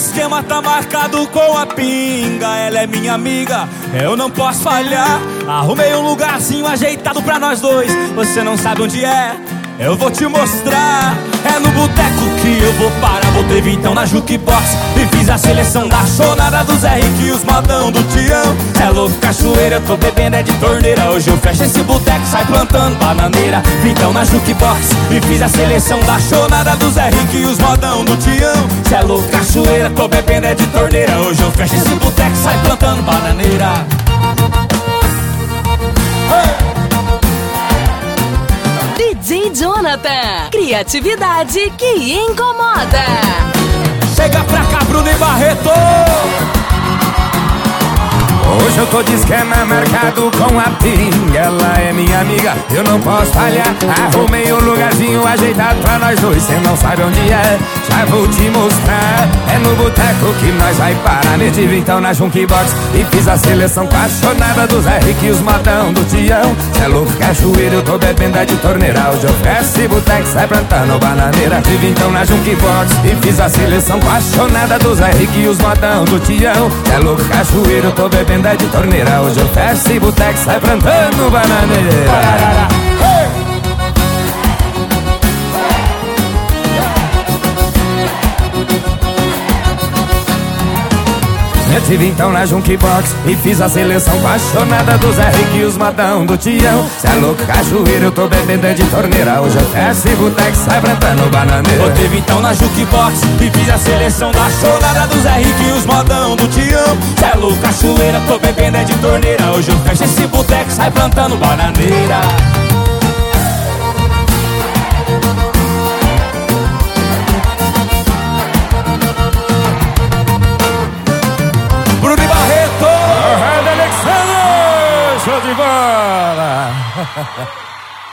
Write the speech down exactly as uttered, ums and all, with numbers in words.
esquema tá marcado com a pinga. Ela é minha amiga, eu não posso falhar. Arrumei um lugarzinho ajeitado pra nós dois. Você não sabe onde é? Eu vou te mostrar. É no boteco que eu vou parar. Botei vintão na jukebox e fiz a seleção da chonada do Zé Rico e os modão do Tião. É louco, cachoeira, eu tô bebendo é de torneira. Hoje eu fecho esse boteco, sai plantando bananeira. Vintão na jukebox e fiz a seleção da chonada do Zé Rico e os modão do Tião. Cê é louco, cachoeira, tô bebendo é de torneira. Hoje eu fecho esse boteco, sai plantando bananeira. D J Jonathan, criatividade que incomoda. Chega pra cá, Bruno e Barreto. Hoje eu tô de esquema marcado com a pinga. Ela é minha amiga, eu não posso falhar. Arrumei um lugarzinho ajeitado pra nós dois. Cê não sabe onde é, já vou te mostrar. É no boteco que nós vai parar. Meti vintão na jukebox e fiz a seleção apaixonada do Zé Rico e os modão do Tião. Cê é louco, cachoeira, eu tô bebendo é de torneira. Hoje eu fecho esse boteco, sai plantando bananeira. Meti vintão na jukebox e fiz a seleção apaixonada do Zé Rico e os modão do Tião. Cê é louco, cachoeira, eu tô bebendo é de torneira. Hoje eu fecho esse boteco, sai plantando bananeira. Meti vintão na jukebox e fiz a seleção apaixonada do Zé Rico e os modão do Tião. Cê é louco, cachoeira, eu tô bebendo é de torneira. Hoje eu fecho esse boteco, sai plantando bananeira. Botei vintão na jukebox e fiz a seleção da chonada do Zé Rico e os modão do Tião. Cê é louco, cachoeira, tô bebendo é de torneira. Hoje eu fecho esse boteco, sai plantando bananeira. Show de bola!